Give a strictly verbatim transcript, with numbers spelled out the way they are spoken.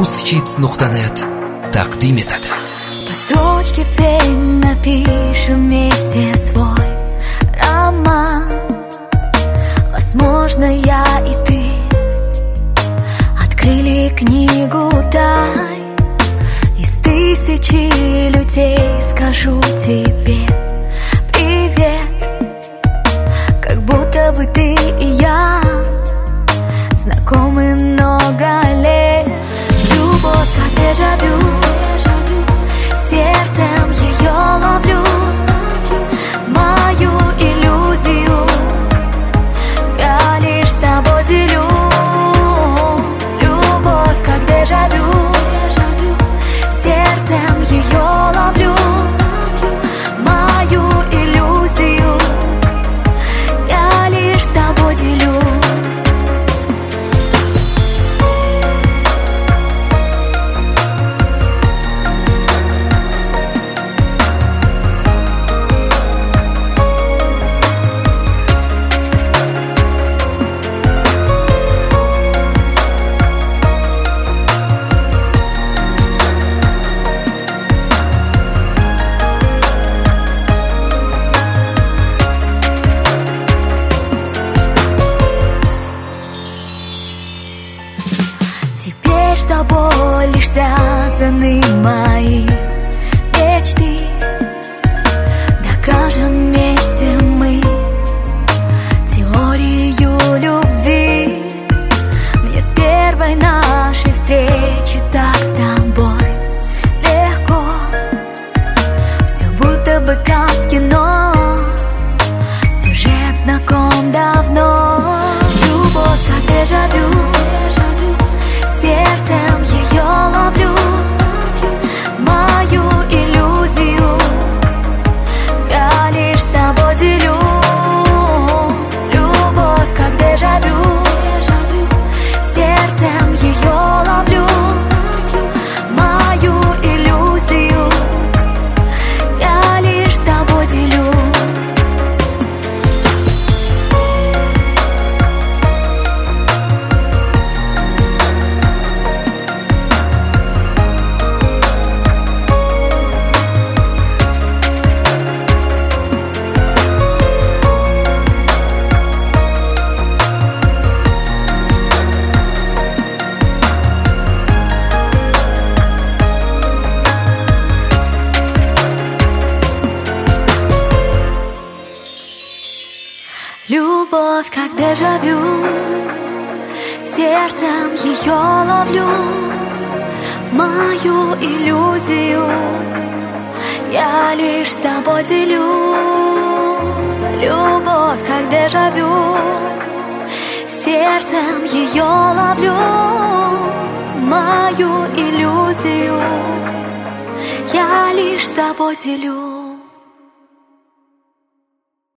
Newshits nuqta net taqdim etadi. По строчке в день напишем вместе свой роман. Возможно, я и ты открыли книгу дай. Из тысячи людей скажу тебе привет. Как будто бы ты и я знакомы много лет. Любовь как дежавю, сердцем ее ловлю. Мою иллюзию я лишь с тобой делю. Любовь как дежавю, сердцем ее ловлю. Мою иллюзию я лишь с тобой делю. Теперь с тобой лишь связаны мои мечты. Докажем вместе мы теорию любви. Мне с первой нашей встречи так с тобой легко. Все будто бы как в кино, сюжет знаком давно. Любовь как дежавю, сердцем ее ловлю. Мою иллюзию я лишь с тобой делю. Любовь как дежавю, сердцем ее ловлю. Мою иллюзию я лишь с тобой делю. Любовь как дежавю, сердцем ее ловлю. Мою иллюзию я лишь с тобой делю. Любовь как дежавю, сердцем ее ловлю. Мою иллюзию я лишь с тобой делю.